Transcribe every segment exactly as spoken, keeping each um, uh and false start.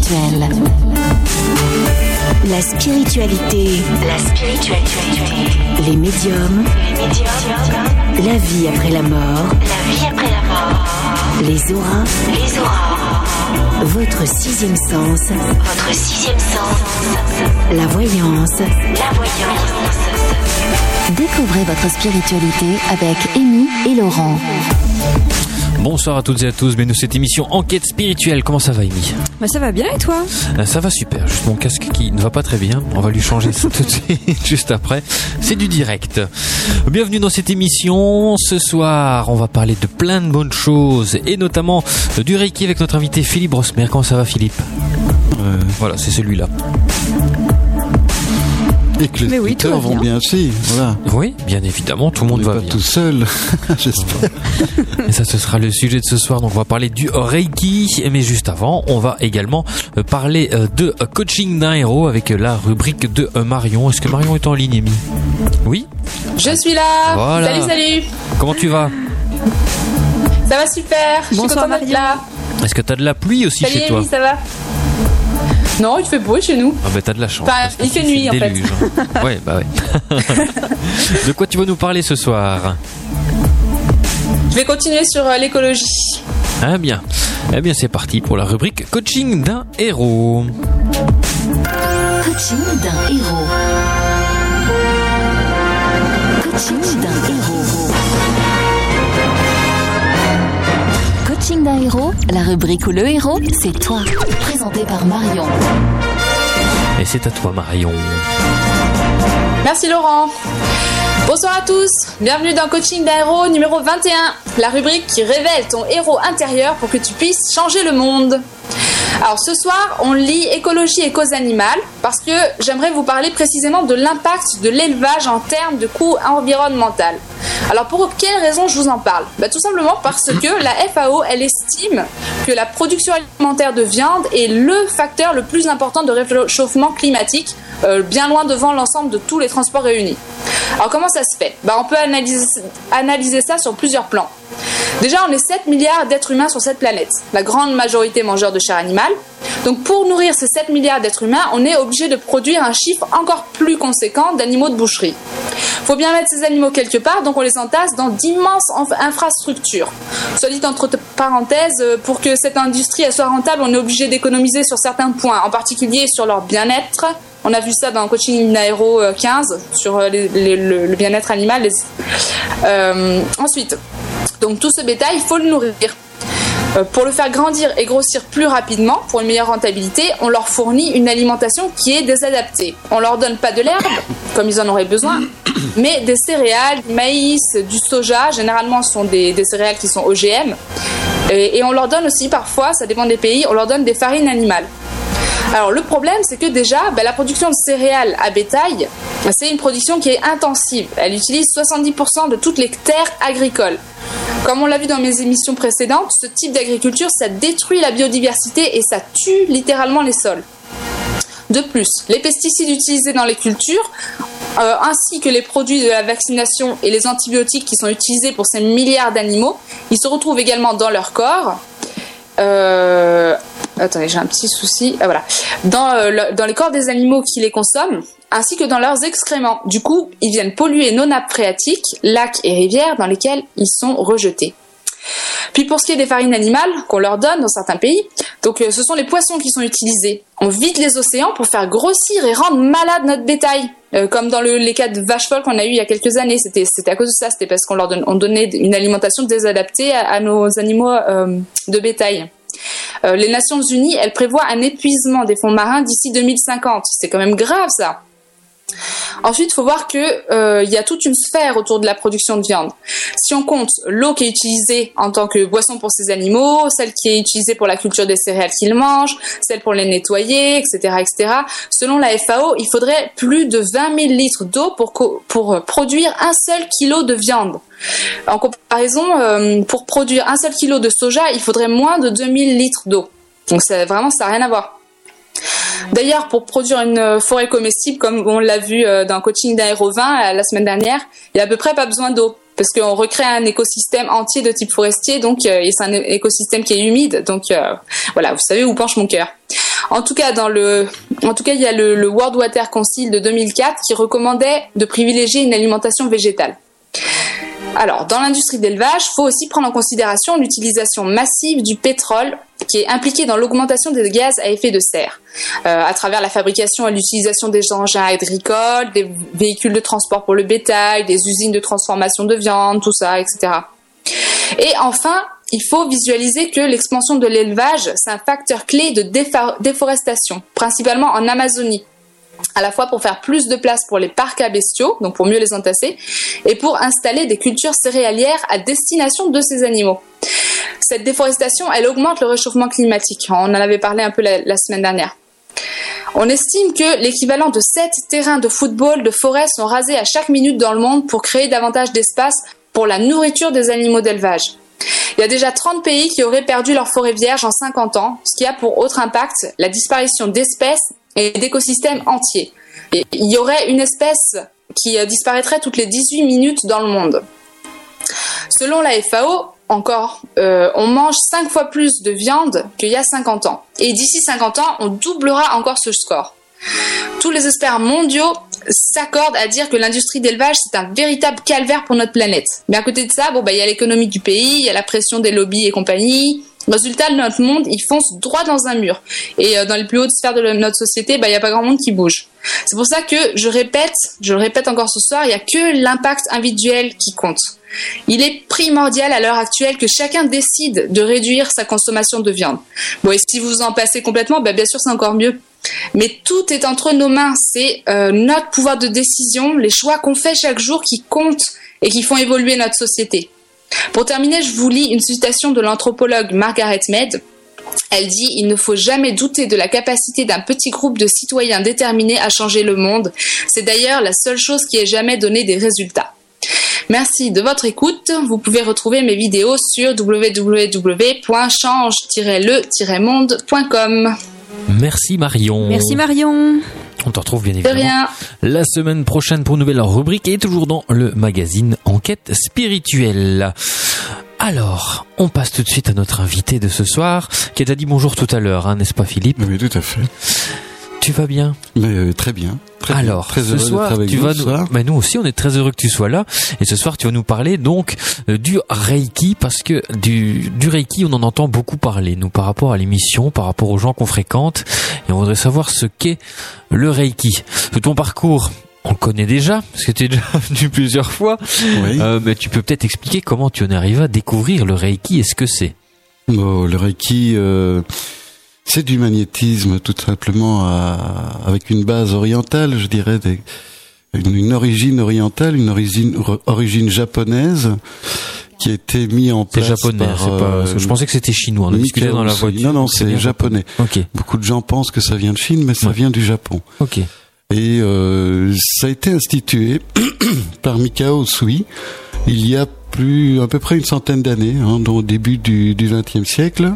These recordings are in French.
spirituel. La spiritualité. La spiritualité. Les médiums. Les médiums. La vie après la mort. La vie après la mort. Les auras. Les auras. Votre sixième sens. Votre sixième sens. La voyance. La voyance. Découvrez votre spiritualité avec Amy et Laurent. Bonsoir à toutes et à tous, bienvenue dans cette émission Enquête spirituelle. Comment ça va, Amy ? Bah ça va bien, et toi ? Ça va super, juste mon casque qui ne va pas très bien, on va lui changer ça tout de suite, juste après. C'est du direct. Bienvenue dans cette émission. Ce soir, on va parler de plein de bonnes choses, et notamment du Reiki avec notre invité Philippe Brosmer. Comment ça va, Philippe ? euh, Voilà, c'est celui-là. Et que les oui, auditeurs vont bien aussi, voilà. Oui, bien évidemment, tout le monde on va pas bien. Tout seul, j'espère. Et ça, ce sera le sujet de ce soir. Donc, on va parler du Reiki. Mais juste avant, on va également parler de coaching d'un héros avec la rubrique de Marion. Est-ce que Marion est en ligne, Amy ? Oui ? Je suis là. Voilà. Salut, salut. Comment tu vas ? Ça va super. Je suis Bonsoir, contente d'être là. Est-ce que t'as de la pluie aussi Salut, chez toi ? Amy, ça va ? Non, il fait beau chez nous. Ah bah t'as de la chance. Enfin, il fait nuit en fait. Ouais, bah ouais. De quoi tu vas nous parler ce soir ? Je vais continuer sur euh, l'écologie. Ah bien. Eh bien c'est parti pour la rubrique coaching d'un héros. Coaching d'un héros. Coaching d'un héros. Coaching d'un héros, la rubrique où le héros, c'est toi. Présenté par Marion. Et c'est à toi, Marion. Merci Laurent. Bonsoir à tous. Bienvenue dans Coaching d'un héros numéro vingt et un. La rubrique qui révèle ton héros intérieur pour que tu puisses changer le monde. Alors ce soir, on lit écologie et causes animales parce que j'aimerais vous parler précisément de l'impact de l'élevage en termes de coût environnemental. Alors pour quelles raisons je vous en parle ? Bah, tout simplement parce que la F A O, elle estime que la production alimentaire de viande est le facteur le plus important de réchauffement climatique, euh, bien loin devant l'ensemble de tous les transports réunis. Alors comment ça se fait ? Bah, on peut analyser, analyser ça sur plusieurs plans. Déjà, on est sept milliards d'êtres humains sur cette planète, la grande majorité mangeurs de chair animale. Donc pour nourrir ces sept milliards d'êtres humains, on est obligé de produire un chiffre encore plus conséquent d'animaux de boucherie. Il faut bien mettre ces animaux quelque part, donc on les entasse dans d'immenses infrastructures. Soit dit entre parenthèses, pour que cette industrie elle soit rentable, on est obligé d'économiser sur certains points, en particulier sur leur bien-être. On a vu ça dans Coaching Nairo quinze, sur les, les, le, le bien-être animal. Les... Euh, ensuite, donc tout ce bétail, il faut le nourrir. Euh, pour le faire grandir et grossir plus rapidement, pour une meilleure rentabilité, on leur fournit une alimentation qui est désadaptée. On leur donne pas de l'herbe, comme ils en auraient besoin, mais des céréales, du maïs, du soja. Généralement, ce sont des, des céréales qui sont O G M. Et, et on leur donne aussi, parfois, ça dépend des pays, on leur donne des farines animales. Alors le problème, c'est que déjà, ben, la production de céréales à bétail, c'est une production qui est intensive. Elle utilise soixante-dix pour cent de toutes les terres agricoles. Comme on l'a vu dans mes émissions précédentes, ce type d'agriculture, ça détruit la biodiversité et ça tue littéralement les sols. De plus, les pesticides utilisés dans les cultures, euh, ainsi que les produits de la vaccination et les antibiotiques qui sont utilisés pour ces milliards d'animaux, ils se retrouvent également dans leur corps. Euh... Attendez, j'ai un petit souci. Ah, voilà. Dans, euh, le, dans les corps des animaux qui les consomment, ainsi que dans leurs excréments. Du coup, ils viennent polluer nos nappes phréatiques, lacs et rivières dans lesquels ils sont rejetés. Puis pour ce qui est des farines animales qu'on leur donne dans certains pays, donc euh, ce sont les poissons qui sont utilisés. On vide les océans pour faire grossir et rendre malade notre bétail. Euh, comme dans le, les cas de vaches folles qu'on a eu il y a quelques années, c'était, c'était à cause de ça, c'était parce qu'on leur donne, on donnait une alimentation désadaptée à, à nos animaux euh, de bétail. Euh, les Nations Unies, elles prévoient un épuisement des fonds marins d'ici deux mille cinquante. C'est quand même grave ça. Ensuite, il faut voir que euh, y a toute une sphère autour de la production de viande. Si on compte l'eau qui est utilisée en tant que boisson pour ces animaux, celle qui est utilisée pour la culture des céréales qu'ils mangent, celle pour les nettoyer, et cetera, et cetera. Selon la F A O, il faudrait plus de vingt mille litres d'eau pour, co- pour produire un seul kilo de viande. En comparaison, euh, pour produire un seul kilo de soja, il faudrait moins de deux mille litres d'eau. Donc c'est, vraiment, ça n'a rien à voir. D'ailleurs, pour produire une forêt comestible, comme on l'a vu dans Coaching d'un héros vingt la semaine dernière, il n'y a à peu près pas besoin d'eau. Parce qu'on recrée un écosystème entier de type forestier, donc euh, et c'est un écosystème qui est humide. Donc euh, voilà, vous savez où penche mon cœur. En tout cas, dans le, en tout cas, il y a le, le World Water Council de deux mille quatre qui recommandait de privilégier une alimentation végétale. Alors, dans l'industrie d'élevage, il faut aussi prendre en considération l'utilisation massive du pétrole qui est impliqué dans l'augmentation des gaz à effet de serre, euh, à travers la fabrication et l'utilisation des engins agricoles, des véhicules de transport pour le bétail, des usines de transformation de viande, tout ça, et cetera. Et enfin, il faut visualiser que l'expansion de l'élevage, c'est un facteur clé de défa- déforestation, principalement en Amazonie, à la fois pour faire plus de place pour les parcs à bestiaux, donc pour mieux les entasser, et pour installer des cultures céréalières à destination de ces animaux. Cette déforestation, elle augmente le réchauffement climatique. On en avait parlé un peu la, la semaine dernière. On estime que l'équivalent de sept terrains de football de forêt sont rasés à chaque minute dans le monde pour créer davantage d'espace pour la nourriture des animaux d'élevage. Il y a déjà trente pays qui auraient perdu leur forêt vierge en cinquante ans, ce qui a pour autre impact la disparition d'espèces et d'écosystèmes entiers. Et il y aurait une espèce qui disparaîtrait toutes les dix-huit minutes dans le monde. Selon la F A O, encore, euh, on mange cinq fois plus de viande qu'il y a cinquante ans. Et d'ici cinquante ans, on doublera encore ce score. Tous les experts mondiaux s'accordent à dire que l'industrie d'élevage, c'est un véritable calvaire pour notre planète. Mais à côté de ça, bon, bah, il y a l'économie du pays, il y a la pression des lobbies et compagnie. Résultat, notre monde, il fonce droit dans un mur. Et euh, dans les plus hautes sphères de notre société, bah, il n'y a pas grand monde qui bouge. C'est pour ça que je répète, je le répète encore ce soir, il n'y a que l'impact individuel qui compte. Il est primordial à l'heure actuelle que chacun décide de réduire sa consommation de viande. Bon, et si vous en passez complètement, bah, bien sûr, c'est encore mieux. Mais tout est entre nos mains. C'est euh, notre pouvoir de décision, les choix qu'on fait chaque jour qui comptent et qui font évoluer notre société. Pour terminer, je vous lis une citation de l'anthropologue Margaret Mead. Elle dit « Il ne faut jamais douter de la capacité d'un petit groupe de citoyens déterminés à changer le monde. C'est d'ailleurs la seule chose qui ait jamais donné des résultats. » Merci de votre écoute. Vous pouvez retrouver mes vidéos sur w w w point change tiret le tiret monde point com. Merci Marion. Merci Marion. On te retrouve bien De évidemment rien. la semaine prochaine pour une nouvelle rubrique et toujours dans le magazine Enquête spirituelle. Alors, on passe tout de suite à notre invité de ce soir qui t'a dit bonjour tout à l'heure, hein, n'est-ce pas Philippe ? Oui, tout à fait. Tu vas bien ? Mais euh, très bien. Très Alors, bien. Très ce heureux soir, d'être avec tu vous vas ce nous, soir. bah nous aussi, on est très heureux que tu sois là. Et ce soir, tu vas nous parler donc euh, du Reiki, parce que du, du Reiki, on en entend beaucoup parler, nous, par rapport à l'émission, par rapport aux gens qu'on fréquente. Et on voudrait savoir ce qu'est le Reiki. De ton parcours, on le connaît déjà, parce que tu es déjà venu plusieurs fois. Oui. Euh, mais tu peux peut-être expliquer comment tu en es arrivé à découvrir le Reiki et ce que c'est. Bon, le Reiki, euh, c'est du magnétisme, tout simplement, à, avec une base orientale, je dirais, des, une, une origine orientale, une origine, origine japonaise, qui a été mis en C'est place japonais, par, c'est pas, euh, je pensais que c'était chinois, on a discuté Mikao dans la Usui. voiture. Non, non, c'est c'est bien japonais. Ok, Beaucoup de gens pensent que ça vient de Chine, mais ça Ouais. vient du Japon. ok. Et euh, ça a été institué par Mikao Usui il y a plus à peu près une centaine d'années, hein, donc au début du du vingtième siècle.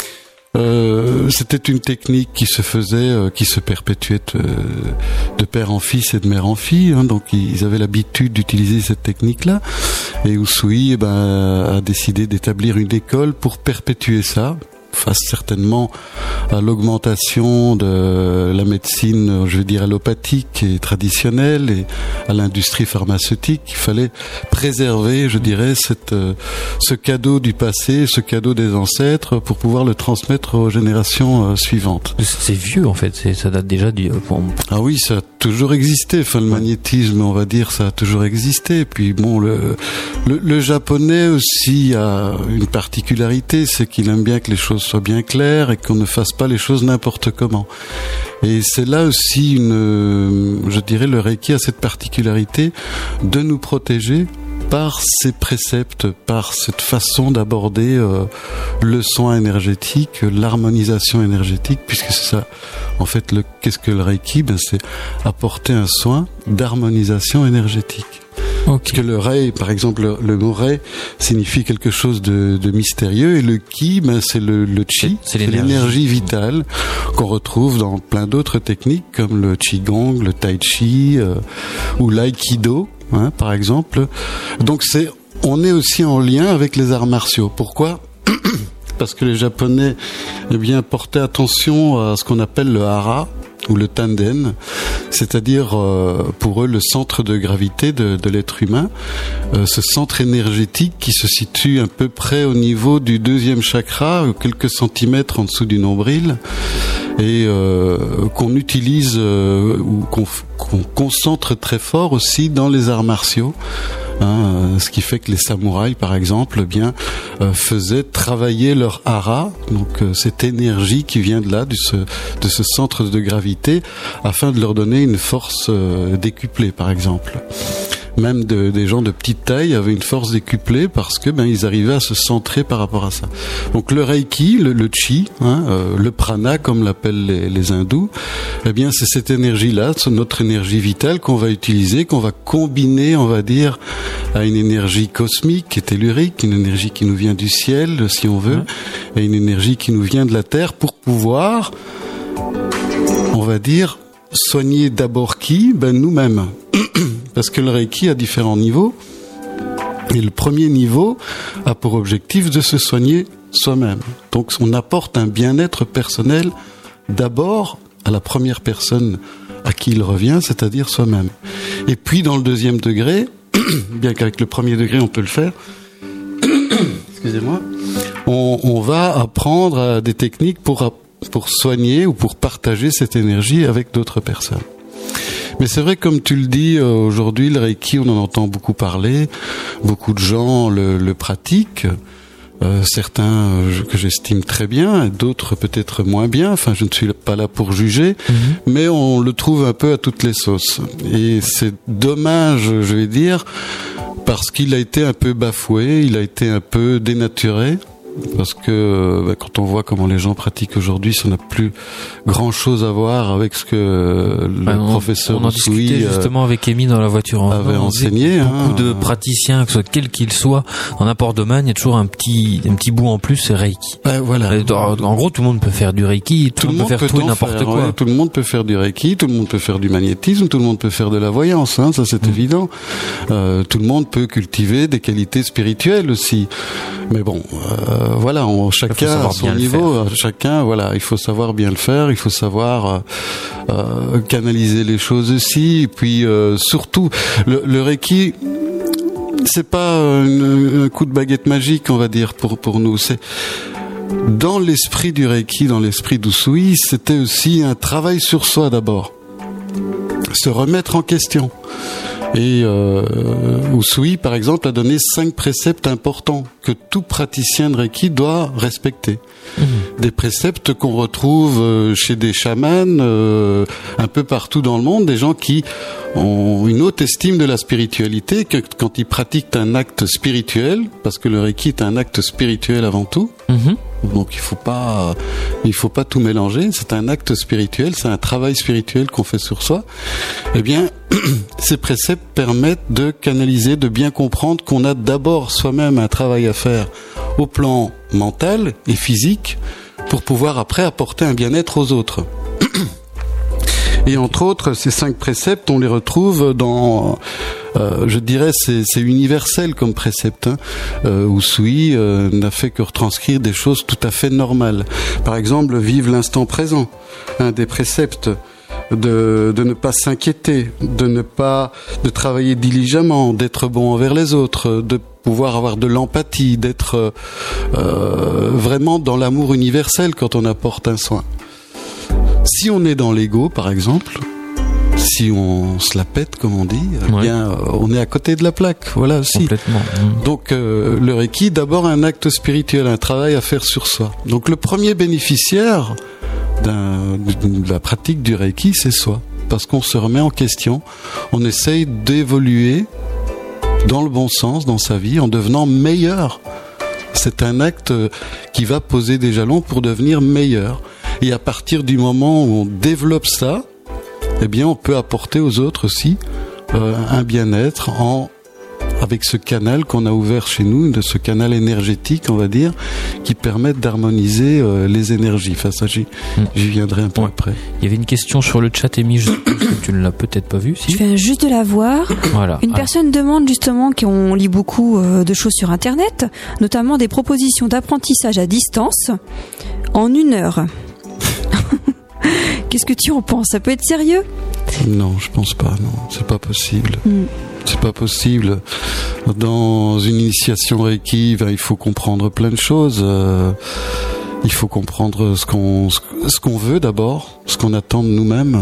Euh, c'était une technique qui se faisait, euh, qui se perpétuait de, de père en fils et de mère en fille. Hein, donc ils avaient l'habitude d'utiliser cette technique-là. Et Usui, eh ben, a décidé d'établir une école pour perpétuer ça, face certainement à l'augmentation de la médecine, je veux dire allopathique et traditionnelle, et à l'industrie pharmaceutique. Il fallait préserver, je dirais, cette, euh, ce cadeau du passé, ce cadeau des ancêtres, pour pouvoir le transmettre aux générations euh, suivantes. C'est vieux en fait, c'est, ça date déjà du... Bon, Ah oui, ça a toujours existé. Enfin, le magnétisme, on va dire, ça a toujours existé. Puis bon, le, le, le japonais aussi a une particularité, c'est qu'il aime bien que les choses soient bien claires et qu'on ne fasse pas les choses n'importe comment. Et c'est là aussi une, je dirais, le Reiki a cette particularité de nous protéger par ces préceptes, par cette façon d'aborder euh, le soin énergétique, l'harmonisation énergétique, puisque c'est ça. En fait, le, qu'est-ce que le Reiki ? Ben, c'est apporter un soin d'harmonisation énergétique. ok. Parce que le Rei, par exemple, le, le mot Rei signifie quelque chose de, de mystérieux, et le Ki, ben, c'est le, le Chi, C'est- c'est l'énergie. l'énergie vitale qu'on retrouve dans plein d'autres techniques comme le Qigong, le Tai Chi euh, ou l'Aikido, hein, par exemple. Donc c'est, on est aussi en lien avec les arts martiaux. Pourquoi ? parce que les Japonais, eh bien, portaient attention à ce qu'on appelle le hara, ou le tanden, c'est-à-dire euh, pour eux le centre de gravité de, de l'être humain, euh, ce centre énergétique qui se situe à peu près au niveau du deuxième chakra, quelques centimètres en dessous du nombril, et euh, qu'on utilise euh, ou qu'on, qu'on concentre très fort aussi dans les arts martiaux. Hein, ce qui fait que les samouraïs, par exemple, eh bien euh, faisaient travailler leur hara, donc euh, cette énergie qui vient de là, de ce, de ce centre de gravité, afin de leur donner une force euh, décuplée, par exemple. Même de, des gens de petite taille avaient une force décuplée parce que ben ils arrivaient à se centrer par rapport à ça. Donc le reiki, le, le chi, hein, euh, le prana comme l'appellent les, les hindous, eh bien c'est cette énergie-là, c'est notre énergie vitale qu'on va utiliser, qu'on va combiner, on va dire, à une énergie cosmique qui est tellurique, une énergie qui nous vient du ciel, si on veut, et une énergie qui nous vient de la terre pour pouvoir, on va dire, soigner d'abord qui ? Ben nous-mêmes. Parce que le Reiki a différents niveaux. Et le premier niveau a pour objectif de se soigner soi-même. Donc on apporte un bien-être personnel d'abord à la première personne à qui il revient, c'est-à-dire soi-même. Et puis dans le deuxième degré, bien qu'avec le premier degré on peut le faire, excusez-moi, on, on va apprendre des techniques pour, pour soigner ou pour partager cette énergie avec d'autres personnes. Mais c'est vrai, comme tu le dis, aujourd'hui, le Reiki, on en entend beaucoup parler. Beaucoup de gens le, le pratiquent. Euh, certains euh, que j'estime très bien, d'autres peut-être moins bien. Enfin, je ne suis pas là pour juger, mmh. mais on le trouve un peu à toutes les sauces. Et c'est dommage, je vais dire, parce qu'il a été un peu bafoué, il a été un peu dénaturé. Parce que bah, quand on voit comment les gens pratiquent aujourd'hui, ça n'a plus grand-chose à voir avec ce que le bah, on, professeur on en Usui discutait justement avec Amy dans la voiture. On avait enseigné. Beaucoup hein, de praticiens, que ce soit quel qu'il soit, dans n'importe domaine, il y a toujours un petit un petit bout en plus, c'est Reiki. Bah, voilà. En gros, tout le monde peut faire du Reiki, tout, tout le monde peut faire tout et n'importe faire, quoi. Ouais, tout le monde peut faire du Reiki, tout le monde peut faire du magnétisme, tout le monde peut faire de la voyance, hein, ça c'est mmh. évident. Euh, tout le monde peut cultiver des qualités spirituelles aussi. Mais bon, euh, voilà, on, chacun à son niveau, chacun, voilà, il faut savoir bien le faire, il faut savoir euh, euh, canaliser les choses aussi, et puis euh, surtout, le, le Reiki, c'est pas une, un coup de baguette magique, on va dire, pour pour nous. C'est dans l'esprit du Reiki, dans l'esprit d'Usui, c'était aussi un travail sur soi d'abord, se remettre en question. Et euh, Usui, par exemple, a donné cinq préceptes importants que tout praticien de Reiki doit respecter. Mmh. Des préceptes qu'on retrouve chez des chamans euh, un peu partout dans le monde, des gens qui ont une haute estime de la spiritualité, que quand ils pratiquent un acte spirituel, parce que le Reiki est un acte spirituel avant tout, mmh. donc il faut pas, il faut pas tout mélanger. C'est un acte spirituel, c'est un travail spirituel qu'on fait sur soi. Eh bien, ces préceptes permettent de canaliser, de bien comprendre qu'on a d'abord soi-même un travail à faire au plan mental et physique pour pouvoir après apporter un bien-être aux autres. Et entre autres, ces cinq préceptes, on les retrouve dans, euh, je dirais, c'est, c'est universel comme précepte. Hein. Euh, Usui euh, n'a fait que retranscrire des choses tout à fait normales. Par exemple, vivre l'instant présent, un des préceptes. De, de ne pas s'inquiéter, de ne pas, de travailler diligemment, d'être bon envers les autres, de pouvoir avoir de l'empathie, d'être euh, vraiment dans l'amour universel quand on apporte un soin. Si on est dans l'ego, par exemple, si on se la pète, comme on dit, ouais. eh bien, on est à côté de la plaque. Voilà aussi. Complètement. Donc, euh, le Reiki, d'abord un acte spirituel, un travail à faire sur soi. Donc, le premier bénéficiaire d'un, de la pratique du Reiki, c'est soi. Parce qu'on se remet en question, on essaye d'évoluer dans le bon sens dans sa vie en devenant meilleur. C'est un acte qui va poser des jalons pour devenir meilleur. Et à partir du moment où on développe ça, eh bien, on peut apporter aux autres aussi euh, un bien-être en avec ce canal qu'on a ouvert chez nous, de ce canal énergétique, on va dire, qui permet d'harmoniser euh, les énergies. Enfin, ça, j'y, mmh. j'y viendrai un peu ouais. après. Il y avait une question sur le chat, Amy, je suppose que tu ne l'as peut-être pas vue. Si. Je viens juste de la voir. Voilà. Une Alors. personne demande justement qu'on lit beaucoup euh, de choses sur Internet, notamment des propositions d'apprentissage à distance en une heure. Qu'est-ce que tu en penses? Ça peut être sérieux? Non, je pense pas, non. C'est pas possible. Mm. C'est pas possible. Dans une initiation Reiki, ben, il faut comprendre plein de choses. Euh, il faut comprendre ce qu'on, ce qu'on veut d'abord, ce qu'on attend de nous-mêmes.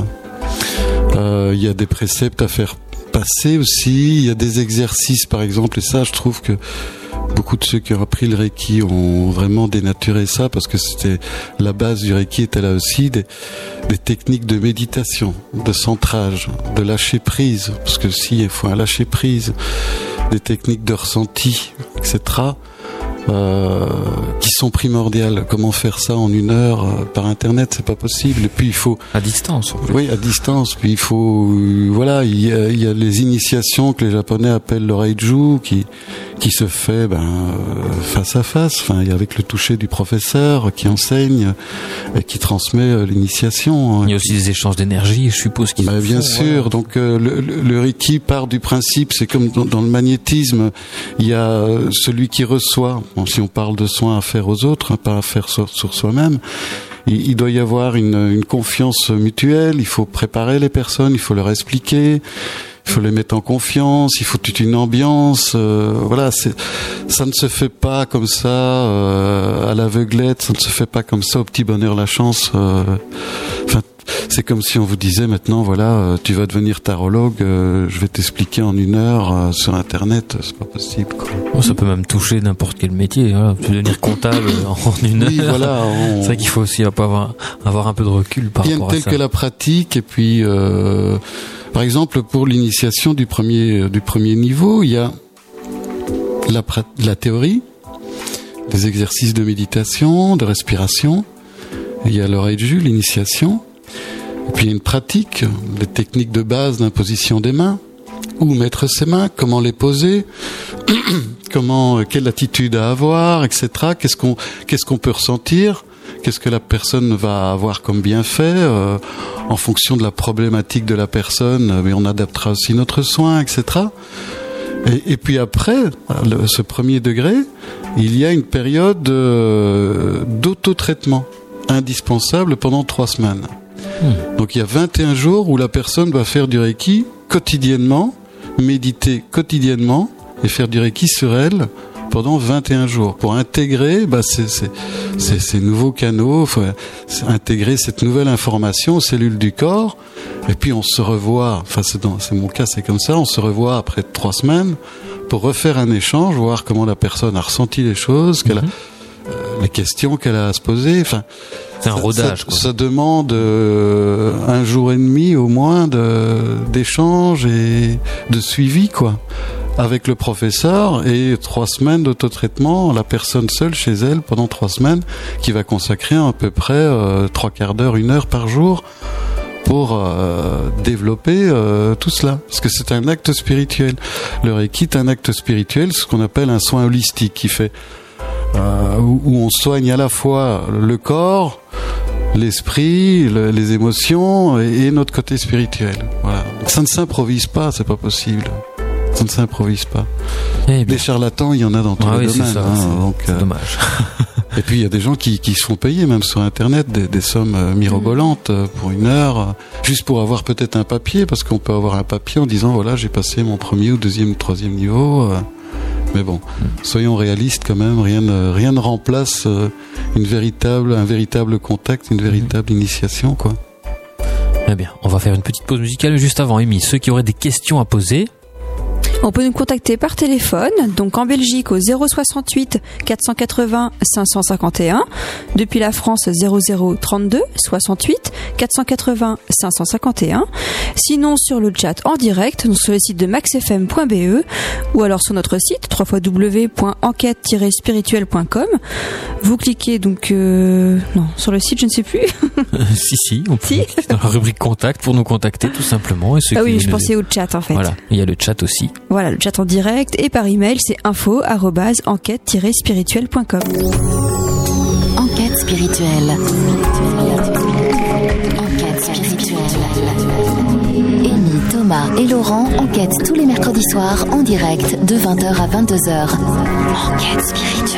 Euh, il y a des préceptes à faire passer aussi. Il y a des exercices, par exemple, et ça, je trouve que beaucoup de ceux qui ont appris le Reiki ont vraiment dénaturé ça, parce que c'était la base du Reiki était là aussi, des, des techniques de méditation, de centrage, de lâcher prise, parce que si il faut un lâcher prise, des techniques de ressenti, et cetera, euh, qui sont primordiales. Comment faire ça en une heure euh, par Internet, c'est pas possible. Et puis il faut à distance. En plus. Oui, à distance. Puis il faut, euh, voilà, il y a, il y a les initiations que les Japonais appellent le Reiju, qui qui se fait ben euh, face à face, enfin avec le toucher du professeur qui enseigne et qui transmet euh, l'initiation. Il y a aussi des échanges d'énergie, je suppose qu'ils ben, bien font, sûr. Voilà. Donc euh, le, le, le Reiki part du principe, c'est comme dans, dans le magnétisme, il y a euh, celui qui reçoit. Bon, si on parle de soins à faire aux autres, hein, pas à faire sur, sur soi-même. Il, il doit y avoir une, une confiance mutuelle. Il faut préparer les personnes, il faut leur expliquer. Il faut les mettre en confiance, il faut toute une ambiance. Euh, voilà, c'est, ça ne se fait pas comme ça euh, à l'aveuglette, ça ne se fait pas comme ça au petit bonheur la chance. Euh, enfin, c'est comme si on vous disait maintenant, voilà, euh, tu vas devenir tarologue, euh, je vais t'expliquer en une heure euh, sur Internet, c'est pas possible, quoi. Oh, ça peut même toucher n'importe quel métier. Voilà. Tu peux devenir comptable en une heure. Oui, voilà. On... C'est vrai qu'il faut aussi avoir, avoir un peu de recul par Rien rapport à ça. tel que la pratique, et puis. Euh, Par exemple, pour l'initiation du premier du premier niveau, il y a la, la théorie, des exercices de méditation, de respiration. Il y a le Reiju, l'initiation. Et puis il y a une pratique, des techniques de base d'imposition des mains, où mettre ses mains, comment les poser, comment, quelle attitude à avoir, et cetera. Qu'est-ce qu'on qu'est-ce qu'on peut ressentir? Qu'est-ce que la personne va avoir comme bienfait euh, en fonction de la problématique de la personne, mais on adaptera aussi notre soin, et cetera. Et, et puis après, le, ce premier degré, il y a une période euh, d'auto-traitement indispensable pendant trois semaines. Mmh. Donc il y a vingt et un jours où la personne doit faire du Reiki quotidiennement, méditer quotidiennement et faire du Reiki sur elle pendant vingt et un jours pour intégrer bah, ces, ces, ces, ces nouveaux canaux, faut intégrer cette nouvelle information aux cellules du corps, et puis on se revoit, enfin c'est, dans, c'est mon cas, c'est comme ça, on se revoit après trois semaines pour refaire un échange, voir comment la personne a ressenti les choses, qu'elle a, euh, les questions qu'elle a à se poser, enfin c'est un ça, rodage. Ça, quoi. ça demande euh, un jour et demi au moins de, d'échange et de suivi, quoi, avec le professeur, et trois semaines d'autotraitement, la personne seule chez elle pendant trois semaines, qui va consacrer à peu près euh, trois quarts d'heure, une heure par jour pour euh, développer euh, tout cela, parce que c'est un acte spirituel. Le Reiki est un acte spirituel, ce qu'on appelle un soin holistique, qui fait euh, où, où on soigne à la fois le corps, l'esprit, le, les émotions et, et notre côté spirituel. Voilà. Donc ça ne s'improvise pas, c'est pas possible. Ça ne s'improvise pas. Eh des charlatans, il y en a dans tous ah les oui, domaines. C'est ça, hein, c'est donc, euh, dommage. Et puis il y a des gens qui, qui se font payer même sur Internet des, des sommes euh, mirobolantes euh, pour une heure, euh, juste pour avoir peut-être un papier, parce qu'on peut avoir un papier en disant voilà, j'ai passé mon premier ou deuxième ou troisième niveau. Euh, mais bon, mm. soyons réalistes quand même. Rien ne, rien ne remplace euh, une véritable, un véritable contact, une véritable mm. initiation, quoi. Eh bien, on va faire une petite pause musicale juste avant, Amy. Ceux qui auraient des questions à poser. On peut nous contacter par téléphone, donc en Belgique au zéro soixante-huit quatre cent quatre-vingts cinq cent cinquante et un, depuis la France zéro zéro trente-deux soixante-huit quatre cent quatre-vingts cinq cent cinquante et un, sinon sur le chat en direct, donc sur le site de max f m point b e ou alors sur notre site w w w point enquête tiret spirituelle point com. Vous cliquez donc euh, non, sur le site, je ne sais plus. si si, on peut si. dans la rubrique contact pour nous contacter tout simplement. Et ceux ah oui, qui je nous... pensais au chat en fait. Voilà, il y a le chat aussi. Voilà, le chat en direct et par email, c'est info arobase enquête tiret spirituelle point com. Enquête spirituelle. Enquête spirituelle. Amy, Thomas et Laurent enquêtent tous les mercredis soirs en direct de vingt heures à vingt-deux heures. Enquête spirituelle.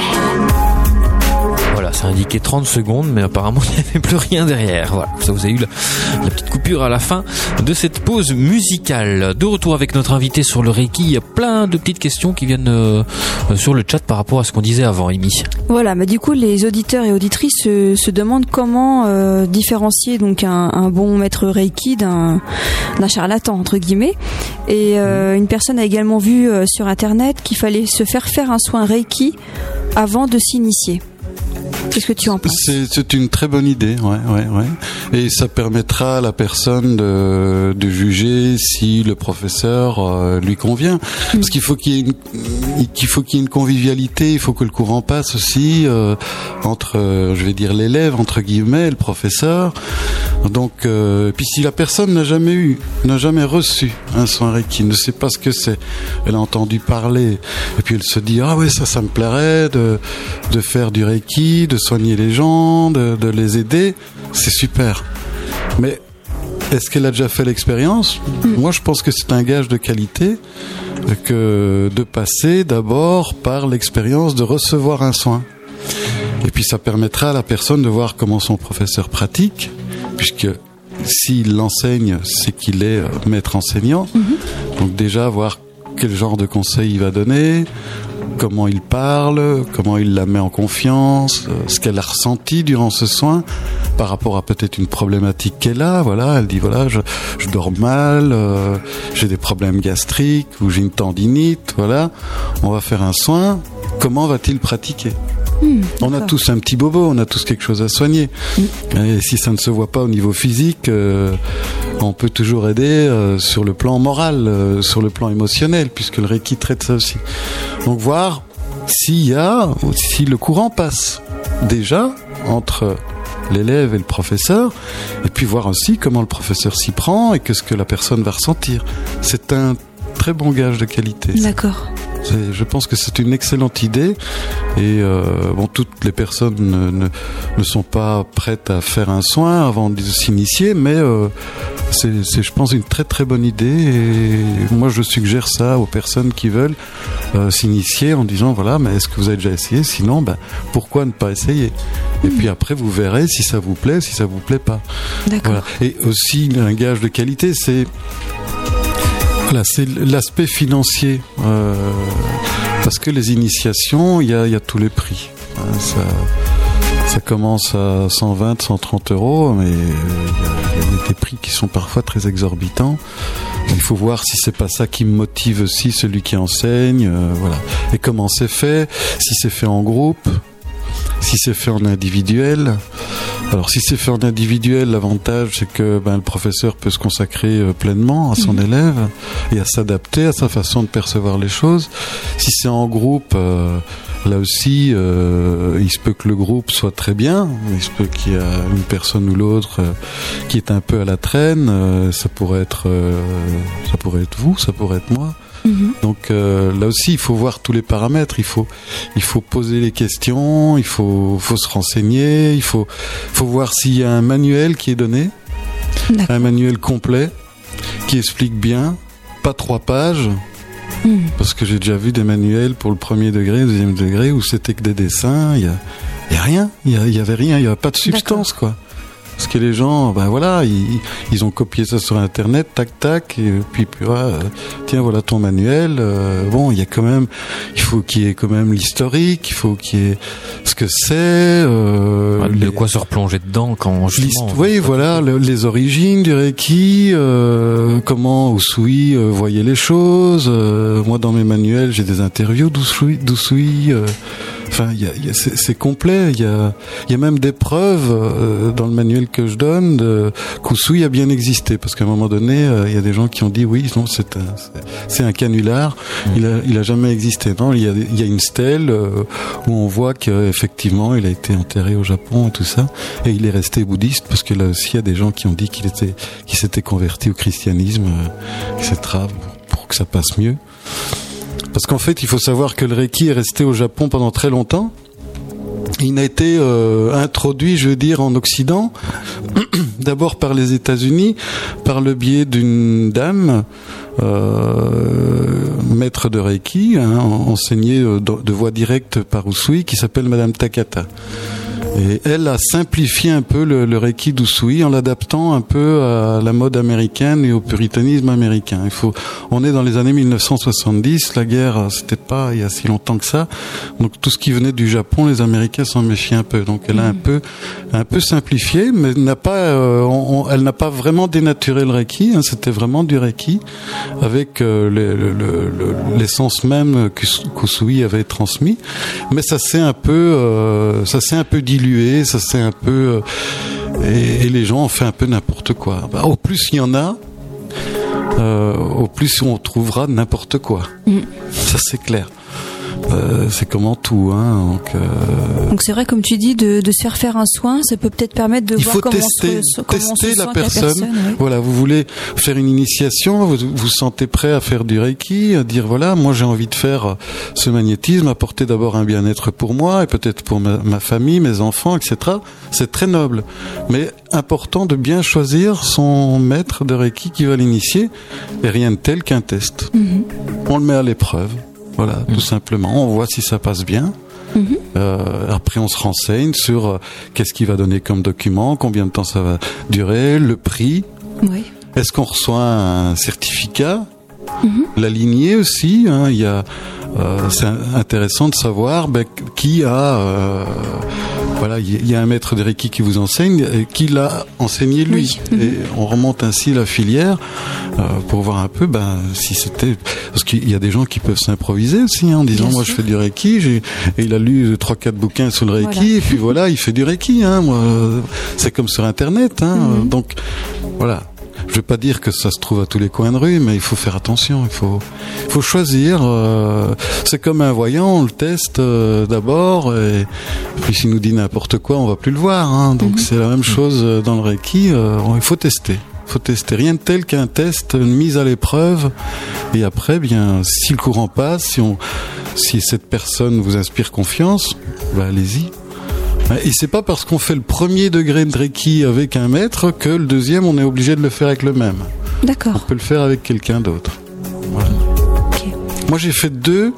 Voilà, ça indiquait trente secondes, mais apparemment il n'y avait plus rien derrière. Voilà, ça vous avez eu la, la petite coupure à la fin de cette pause musicale. De retour avec notre invité sur le Reiki, il y a plein de petites questions qui viennent euh, sur le chat par rapport à ce qu'on disait avant, Amy. Voilà, mais du coup les auditeurs et auditrices se, se demandent comment euh, différencier donc un, un bon maître Reiki d'un, d'un charlatan entre guillemets. Et euh, une personne a également vu euh, sur internet qu'il fallait se faire faire un soin Reiki avant de s'initier. Qu'est-ce que tu en penses ? C'est, c'est une très bonne idée, ouais, ouais, ouais. Et ça permettra à la personne de, de juger si le professeur euh, lui convient. Parce qu'il faut qu'il y ait une, qu'il faut qu'il y ait une convivialité, il faut que le courant passe aussi euh, entre, euh, je vais dire l'élève entre guillemets, et le professeur. Donc, euh, puis si la personne n'a jamais eu, n'a jamais reçu un soin Reiki, ne sait pas ce que c'est, elle a entendu parler, et puis elle se dit ah ouais ça, ça me plairait de de faire du Reiki, de soigner les gens, de, de les aider, c'est super. Mais est-ce qu'elle a déjà fait l'expérience ? mmh. Moi, je pense que c'est un gage de qualité que de passer d'abord par l'expérience de recevoir un soin. Et puis ça permettra à la personne de voir comment son professeur pratique, puisque s'il l'enseigne, c'est qu'il est maître enseignant. Mmh. Donc déjà voir quel genre de conseils il va donner, comment il parle, comment il la met en confiance, ce qu'elle a ressenti durant ce soin par rapport à peut-être une problématique qu'elle a. Voilà, elle dit voilà, je, je dors mal, euh, j'ai des problèmes gastriques ou j'ai une tendinite. Voilà, on va faire un soin. Comment va-t-il pratiquer ? Mmh, on a tous un petit bobo, on a tous quelque chose à soigner. Mmh. Et si ça ne se voit pas au niveau physique, euh, on peut toujours aider euh, sur le plan moral, euh, sur le plan émotionnel, puisque le Reiki traite ça aussi. Donc voir s'il y a, si le courant passe déjà entre l'élève et le professeur, et puis voir aussi comment le professeur s'y prend et qu'est-ce que la personne va ressentir. C'est un très bon gage de qualité. D'accord. C'est, je pense que c'est une excellente idée et euh, bon, toutes les personnes ne, ne, ne sont pas prêtes à faire un soin avant de s'initier, mais euh, c'est, c'est, je pense, une très très bonne idée et moi je suggère ça aux personnes qui veulent euh, s'initier en disant voilà, mais est-ce que vous avez déjà essayé ? Sinon, ben, pourquoi ne pas essayer ? Et mmh. puis après vous verrez si ça vous plaît, si ça vous plaît pas. D'accord. Voilà. Et aussi un gage de qualité, c'est Voilà, c'est l'aspect financier, euh, parce que les initiations, il y a, il y a tous les prix. Hein, ça, ça commence à cent vingt, cent trente euros, mais il y a, il y a des prix qui sont parfois très exorbitants. Il faut voir si c'est pas ça qui motive aussi celui qui enseigne, euh, voilà. Et comment c'est fait, si c'est fait en groupe, si c'est fait en individuel. Alors si c'est fait en individuel, l'avantage c'est que ben, le professeur peut se consacrer euh, pleinement à son mmh. élève et à s'adapter à sa façon de percevoir les choses. Si c'est en groupe, euh, là aussi, euh, il se peut que le groupe soit très bien. Il se peut qu'il y a une personne ou l'autre euh, qui est un peu à la traîne. Euh, ça pourrait être, euh, ça pourrait être vous, ça pourrait être moi. Donc euh, là aussi, il faut voir tous les paramètres. Il faut, il faut poser les questions. Il faut, faut se renseigner. Il faut, faut voir s'il y a un manuel qui est donné, D'accord. un manuel complet qui explique bien, pas trois pages. Mmh. Parce que j'ai déjà vu des manuels pour le premier degré, le deuxième degré, où c'était que des dessins. Il y a, il y a rien. Il y, a, il y avait rien. Il y avait pas de substance, D'accord. quoi. Parce que les gens, ben voilà, ils, ils ont copié ça sur Internet, tac tac, et puis, puis ouais, euh, tiens, voilà ton manuel. Euh, bon, il y a quand même, il faut qu'il y ait quand même l'historique, il faut qu'il y ait ce que c'est. Euh, ouais, les, de quoi se replonger dedans quand justement. Oui, voilà, le, les origines du Reiki, euh, comment Usui euh, voyait les choses. Euh, moi, dans mes manuels, j'ai des interviews d'Usui. d'Usui euh, Enfin, y a, y a, c'est, c'est complet. Il y a, y a même des preuves euh, dans le manuel que je donne de qu'Usui a bien existé, parce qu'à un moment donné, il euh, y a des gens qui ont dit oui, non, c'est un, c'est, c'est un canular. Mmh. Il a, il a jamais existé. Non, il y a, il y a une stèle euh, où on voit qu'effectivement, il a été enterré au Japon et tout ça, et il est resté bouddhiste, parce que là aussi, il y a des gens qui ont dit qu'il était, qu'il s'était converti au christianisme, euh, et cetera, pour, pour que ça passe mieux. Parce qu'en fait, il faut savoir que le Reiki est resté au Japon pendant très longtemps. Il n'a été euh, introduit, je veux dire, en Occident, d'abord par les États-Unis, par le biais d'une dame, euh, maître de Reiki, hein, enseignée de, de voie directe par Usui, qui s'appelle Madame Takata. Et elle a simplifié un peu le, le Reiki d'Usui en l'adaptant un peu à la mode américaine et au puritanisme américain. Il faut, on est dans les années mille neuf cent soixante-dix, la guerre, c'était pas il y a si longtemps que ça. Donc tout ce qui venait du Japon, les Américains s'en méfiaient un peu. Donc elle a un peu, un peu simplifié, mais n'a pas, euh, on, on, elle n'a pas vraiment dénaturé le Reiki. Hein, c'était vraiment du Reiki avec euh, le, le, le, l'essence même qu'Usui avait transmis. Mais ça s'est un peu, euh, ça s'est un peu dilué. Ça c'est un peu euh, et, et les gens ont fait un peu n'importe quoi. Bah, au plus il y en a, euh, au plus on trouvera n'importe quoi. Mm. Ça c'est clair. Euh, c'est comme en tout, hein. Donc, euh... donc c'est vrai, comme tu dis, de, de se faire faire un soin, ça peut peut-être permettre de il voir faut comment tester, on se, comment tester on se la sent personne. la personne oui. Voilà, vous voulez faire une initiation, vous vous sentez prêt à faire du Reiki, à dire voilà, moi j'ai envie de faire ce magnétisme, apporter d'abord un bien-être pour moi et peut-être pour ma, ma famille, mes enfants, et cetera. C'est très noble, mais important de bien choisir son maître de Reiki qui va l'initier, et rien de tel qu'un test. Mm-hmm. On le met à l'épreuve. Voilà, mmh. tout simplement. On voit si ça passe bien. Mmh. Euh, après, on se renseigne sur euh, qu'est-ce qu'il va donner comme document, combien de temps ça va durer, le prix. Oui. Est-ce qu'on reçoit un certificat? Mmh. La lignée aussi. Hein, il y a, euh, c'est intéressant de savoir ben, qui a. Euh, voilà, il y a un maître de Reiki qui vous enseigne, et qui l'a enseigné lui. Oui. Et on remonte ainsi la filière euh, pour voir un peu, ben, si c'était, parce qu'il y a des gens qui peuvent s'improviser aussi, hein, en disant, Bien moi sûr. je fais du Reiki, j'ai, et il a lu trois, quatre bouquins sur le Reiki, voilà. et puis voilà, il fait du Reiki, hein, moi, c'est comme sur Internet, hein, mm-hmm. donc, voilà. Je veux pas dire que ça se trouve à tous les coins de rue, mais il faut faire attention. Il faut, il faut choisir. Euh, c'est comme un voyant, on le teste euh, d'abord, et puis s'il nous dit n'importe quoi, on va plus le voir. Hein, donc mm-hmm. c'est la même chose dans le Reiki. Euh, il faut tester. Il faut tester. Rien de tel qu'un test, une mise à l'épreuve. Et après, bien, si le courant passe, si on, si cette personne vous inspire confiance, bah allez-y. Et c'est pas parce qu'on fait le premier degré de Reiki avec un maître que le deuxième, on est obligé de le faire avec le même. D'accord. On peut le faire avec quelqu'un d'autre. Voilà. Okay. Moi, j'ai fait deux,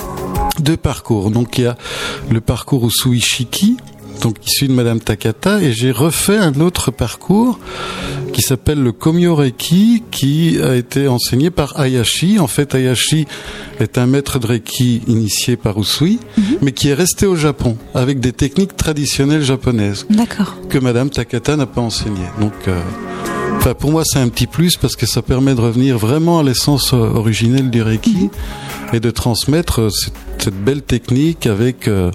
deux parcours. Donc, il y a le parcours Usui Shiki, donc issu de Madame Takata, et j'ai refait un autre parcours qui s'appelle le Komyo Reiki, qui a été enseigné par Hayashi. En fait, Hayashi est un maître de Reiki initié par Usui, mm-hmm. mais qui est resté au Japon avec des techniques traditionnelles japonaises. D'accord. Que Madame Takata n'a pas enseigné. Donc, euh, enfin, pour moi, c'est un petit plus parce que ça permet de revenir vraiment à l'essence originelle du Reiki mm-hmm. et de transmettre cette, cette belle technique avec euh,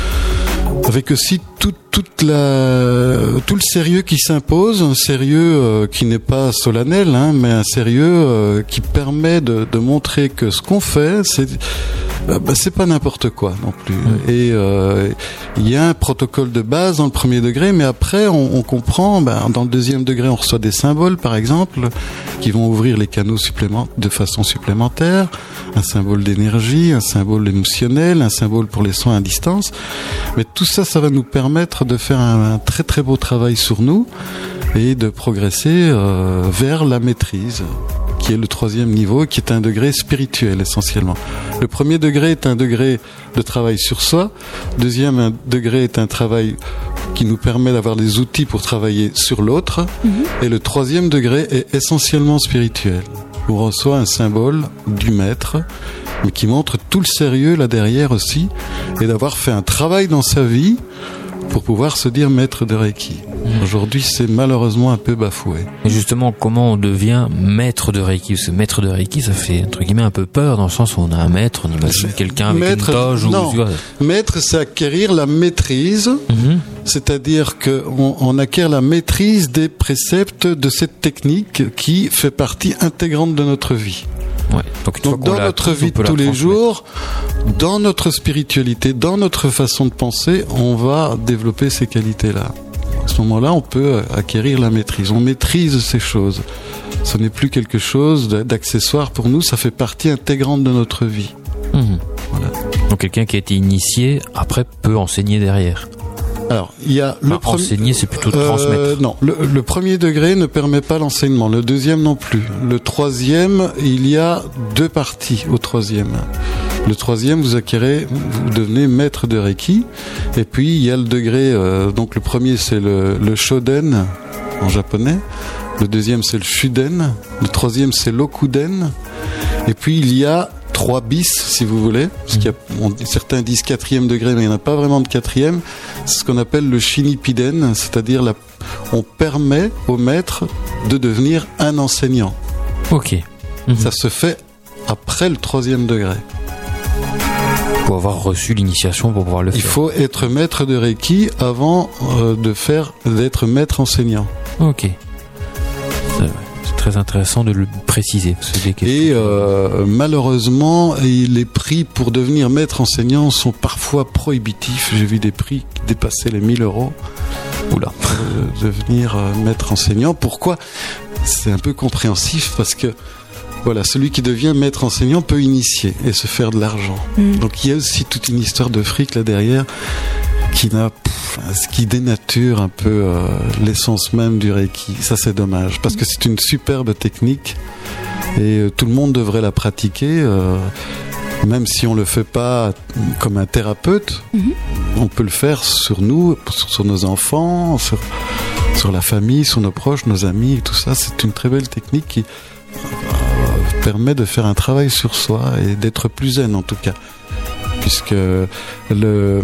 avec aussi tout, toute la, tout le sérieux qui s'impose, un sérieux euh, qui n'est pas solennel, hein, mais un sérieux euh, qui permet de, de montrer que ce qu'on fait, c'est, euh, bah, c'est pas n'importe quoi non plus. Mmh. Et euh, il y a un protocole de base dans le premier degré, mais après on, on comprend. Bah, dans le deuxième degré, on reçoit des symboles, par exemple, qui vont ouvrir les canaux supplément, de façon supplémentaire. Un symbole d'énergie, un symbole émotionnel, un symbole pour les soins à distance. Mais tout ça, ça va nous permettre de faire un, un très très beau travail sur nous et de progresser euh, vers la maîtrise, qui est le troisième niveau, qui est un degré spirituel essentiellement. Le premier degré est un degré de travail sur soi. Deuxième un degré est un travail qui nous permet d'avoir des outils pour travailler sur l'autre. Mm-hmm. Et le troisième degré est essentiellement spirituel. On reçoit un symbole du maître, mais qui montre tout le sérieux là derrière aussi, et d'avoir fait un travail dans sa vie pour pouvoir se dire maître de Reiki. Aujourd'hui, c'est malheureusement un peu bafoué. Et justement, comment on devient maître de Reiki? Parce que maître de Reiki, ça fait entre guillemets un peu peur, dans le sens où on a un maître, on imagine quelqu'un avec maître, une toge. Non. Ou... Maître, c'est acquérir la maîtrise, mm-hmm. c'est-à-dire qu'on on acquiert la maîtrise des préceptes de cette technique qui fait partie intégrante de notre vie. Ouais. Donc, Donc dans notre vie de tous les jours, dans notre spiritualité, dans notre façon de penser, on va développer ces qualités-là. À ce moment-là, on peut acquérir la maîtrise. On maîtrise ces choses. Ce n'est plus quelque chose d'accessoire pour nous, ça fait partie intégrante de notre vie. Mmh. Voilà. Donc quelqu'un qui a été initié, après, peut enseigner derrière. Alors, il y a le enfin, premier... enseigner, c'est plutôt euh, transmettre. Non, le, le premier degré ne permet pas l'enseignement, le deuxième non plus. Le troisième, il y a deux parties au troisième. Le troisième, vous acquérez, vous devenez maître de Reiki. Et puis, il y a le degré, euh, donc le premier, c'est le, le Shoden, en japonais. Le deuxième, c'est le Shuden. Le troisième, c'est l'Okuden. Et puis, il y a trois bis, si vous voulez. Parce qu'il y a, on, certains disent quatrième degré, mais il n'y en a pas vraiment de quatrième. C'est ce qu'on appelle le Shinipiden, c'est-à-dire la, on permet au maître de devenir un enseignant. Ok. Mmh. Ça se fait après le troisième degré. Pour avoir reçu l'initiation pour pouvoir le faire. Il faut être maître de Reiki avant euh, de faire d'être maître enseignant. Ok. C'est, c'est très intéressant de le préciser. C'est des questions. Et euh, malheureusement, les prix pour devenir maître enseignant sont parfois prohibitifs. J'ai vu des prix qui dépassaient les mille euros. Oula. Pour devenir euh, maître enseignant. Pourquoi ? C'est un peu compréhensif parce que voilà, celui qui devient maître enseignant peut initier et se faire de l'argent. Mmh. Donc il y a aussi toute une histoire de fric là derrière qui n'a, pff, ce qui dénature un peu euh, l'essence même du Reiki. Ça c'est dommage parce que c'est une superbe technique et euh, tout le monde devrait la pratiquer. Euh, même si on le fait pas comme un thérapeute, mmh. on peut le faire sur nous, sur, sur nos enfants, sur, sur la famille, sur nos proches, nos amis et tout ça. C'est une très belle technique qui permet de faire un travail sur soi et d'être plus zen en tout cas, puisque le euh,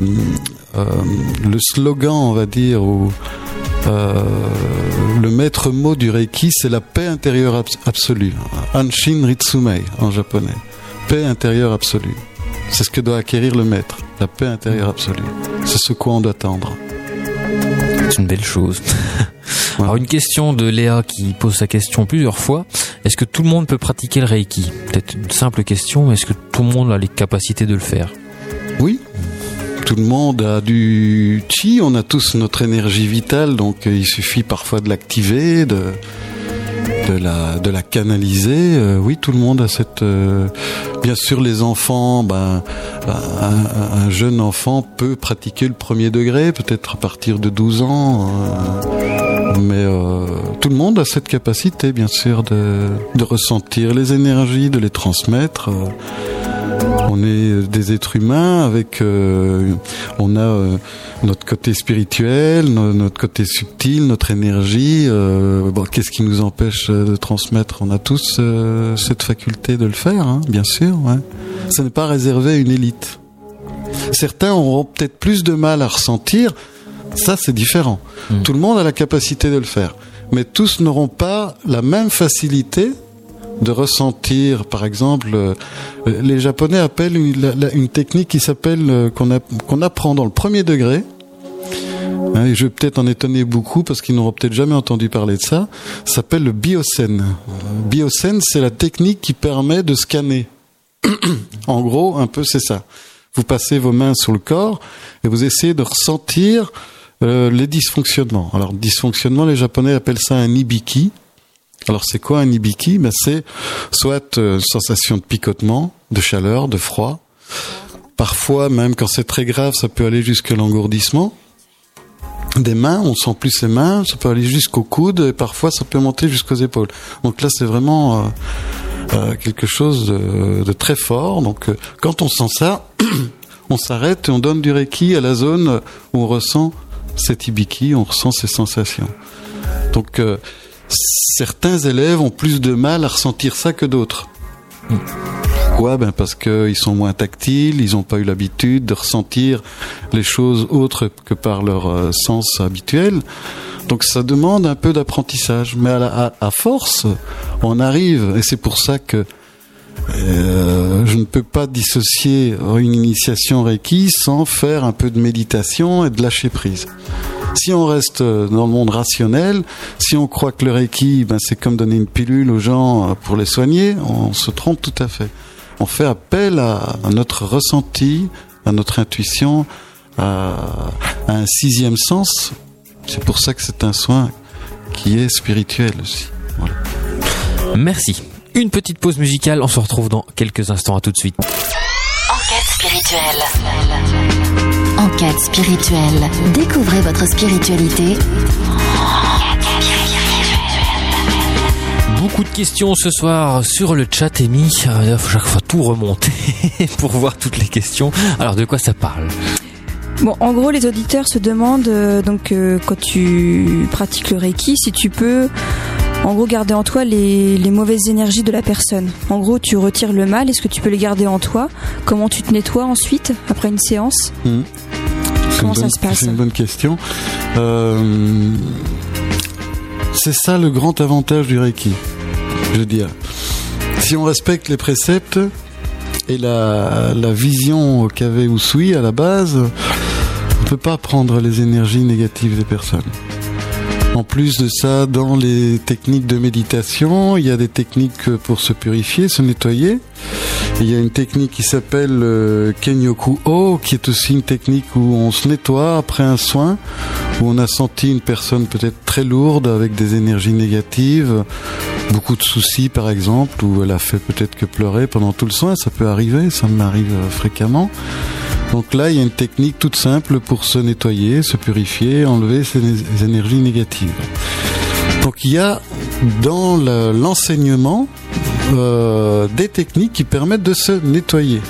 le slogan, on va dire, ou euh, le maître mot du Reiki, c'est la paix intérieure abs- absolue, Anshin Ritsumei en japonais, paix intérieure absolue. C'est ce que doit acquérir le maître, la paix intérieure absolue. C'est ce quoi on doit tendre. C'est une belle chose. Alors une question de Léa qui pose sa question plusieurs fois. Est-ce que tout le monde peut pratiquer le Reiki ? Peut-être une simple question, mais est-ce que tout le monde a les capacités de le faire ? Oui. Tout le monde a du chi, on a tous notre énergie vitale, donc il suffit parfois de l'activer, de, de, la, de la canaliser. Euh, oui, tout le monde a cette... Euh, bien sûr, les enfants, ben, un, un jeune enfant peut pratiquer le premier degré, peut-être à partir de douze ans... Euh, mais euh, tout le monde a cette capacité, bien sûr, de, de ressentir les énergies, de les transmettre. Euh, on est des êtres humains avec, euh, on a euh, notre côté spirituel, no, notre côté subtil, notre énergie. Euh, bon, qu'est-ce qui nous empêche de transmettre ? On a tous euh, cette faculté de le faire, hein, bien sûr. Ouais. Ce n'est pas réservé à une élite. Certains auront peut-être plus de mal à ressentir. Ça, c'est différent. Mmh. Tout le monde a la capacité de le faire. Mais tous n'auront pas la même facilité de ressentir, par exemple, euh, les Japonais appellent une, la, une technique qui s'appelle, euh, qu'on, a, qu'on apprend dans le premier degré. Hein, et je vais peut-être en étonner beaucoup parce qu'ils n'auront peut-être jamais entendu parler de ça. Ça s'appelle le Byosen. Euh, Byosen, c'est la technique qui permet de scanner. En gros, un peu, c'est ça. Vous passez vos mains sur le corps et vous essayez de ressentir Euh, les dysfonctionnements. Alors, dysfonctionnement, les Japonais appellent ça un ibiki. Alors, c'est quoi un ibiki ? Ben, c'est soit euh, sensation de picotement, de chaleur, de froid. Parfois, même quand c'est très grave, ça peut aller jusqu'à l'engourdissement des mains. On sent plus ses mains. Ça peut aller jusqu'au coude et parfois, ça peut monter jusqu'aux épaules. Donc là, c'est vraiment euh, euh, quelque chose de, de très fort. Donc, euh, quand on sent ça, on s'arrête et on donne du Reiki à la zone où on ressent cet ibiki, on ressent ces sensations. Donc, euh, certains élèves ont plus de mal à ressentir ça que d'autres. Mmh. Pourquoi ? Ben parce qu'ils sont moins tactiles, ils n'ont pas eu l'habitude de ressentir les choses autres que par leur euh, sens habituel. Donc, ça demande un peu d'apprentissage. Mais à, la, à, à force, on arrive, et c'est pour ça que Euh, je ne peux pas dissocier une initiation Reiki sans faire un peu de méditation et de lâcher prise. Si on reste dans le monde rationnel, si on croit que le Reiki, ben, c'est comme donner une pilule aux gens pour les soigner, on se trompe tout à fait. On fait appel à, à notre ressenti, à notre intuition, à, à un sixième sens C'est pour ça que c'est un soin qui est spirituel aussi. Voilà. Merci. Une petite pause musicale, on se retrouve dans quelques instants, à tout de suite. Enquête spirituelle. Enquête spirituelle. Découvrez votre spiritualité. Beaucoup de questions ce soir sur le chat, Amy. Il faut chaque fois tout remonter pour voir toutes les questions. Alors, de quoi ça parle ? Bon, en gros, les auditeurs se demandent, euh, donc, euh, quand tu pratiques le Reiki, si tu peux, en gros, garder en toi les, les mauvaises énergies de la personne. En gros, tu retires le mal, est-ce que tu peux les garder en toi ? Comment tu te nettoies ensuite, après une séance ? Mmh. Comment ça bonne, se passe ? C'est une bonne question. Euh... C'est ça le grand avantage du Reiki, je veux dire. Si on respecte les préceptes et la, la vision qu'avait Usui à la base, on ne peut pas prendre les énergies négatives des personnes. En plus de ça, dans les techniques de méditation, il y a des techniques pour se purifier, se nettoyer. Il y a une technique qui s'appelle euh, Kenyoku-o, qui est aussi une technique où on se nettoie après un soin, où on a senti une personne peut-être très lourde avec des énergies négatives, beaucoup de soucis par exemple, où elle a fait peut-être que pleurer pendant tout le soin. Ça peut arriver, ça m'arrive fréquemment. Donc là, il y a une technique toute simple pour se nettoyer, se purifier, enlever ces énergies négatives. Donc il y a dans le, l'enseignement euh, des techniques qui permettent de se nettoyer.